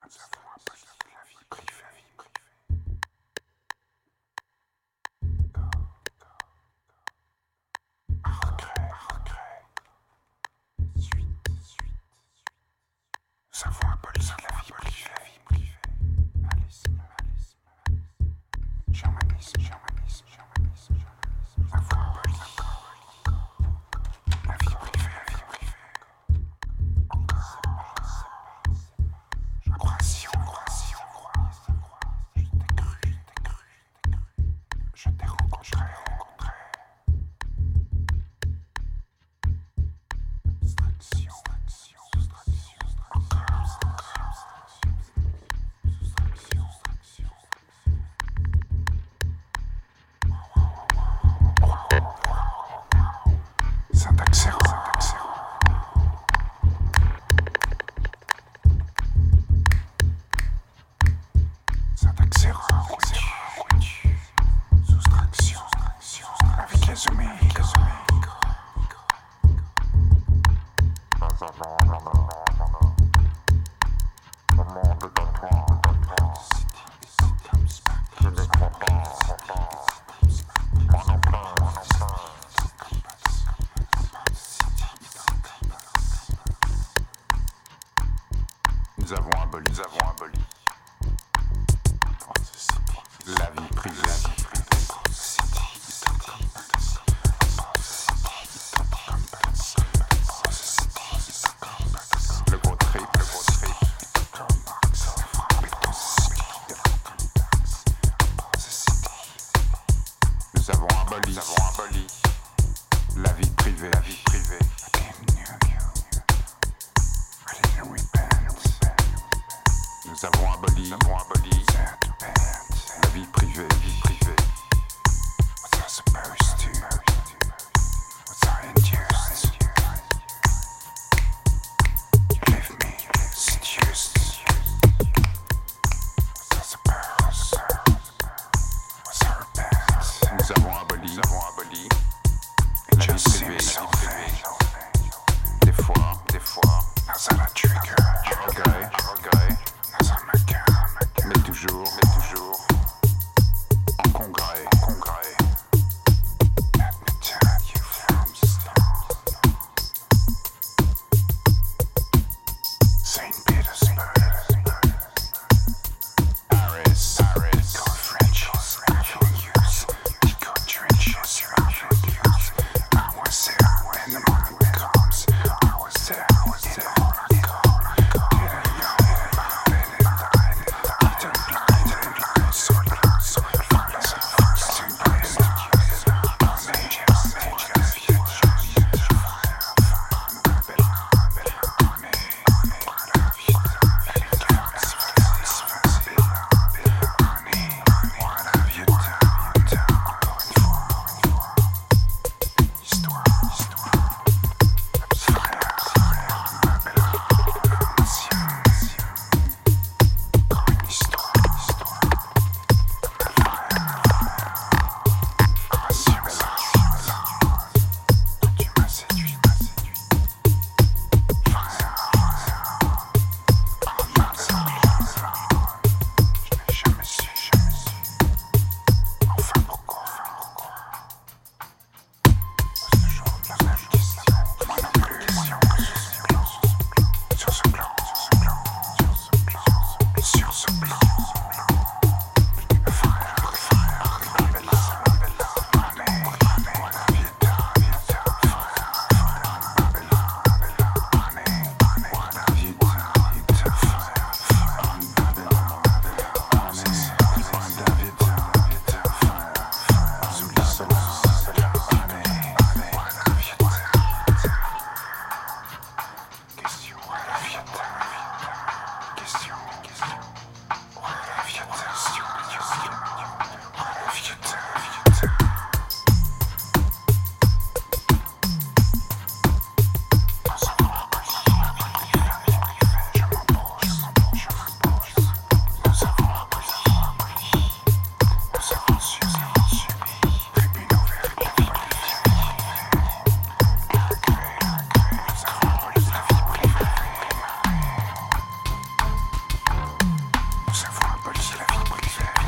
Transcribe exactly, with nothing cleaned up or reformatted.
Nous avons aboli, nous avons aboli la vie privée. Le gros trip, le gros trip. Nous avons aboli, nous avons aboli la vie privée, la vie privée. Nous avons aboli, nous avons aboli la vie privée, vie privée. What's I supposed to? What's I induced? You leave me seduced. What's I supposed? What's I repent? Nous avons aboli, nous avons aboli la vie privée, la vie privée. Des fois, des fois, as I trigger, je regrette, je regrette. Mais toujours aboli la vie privée.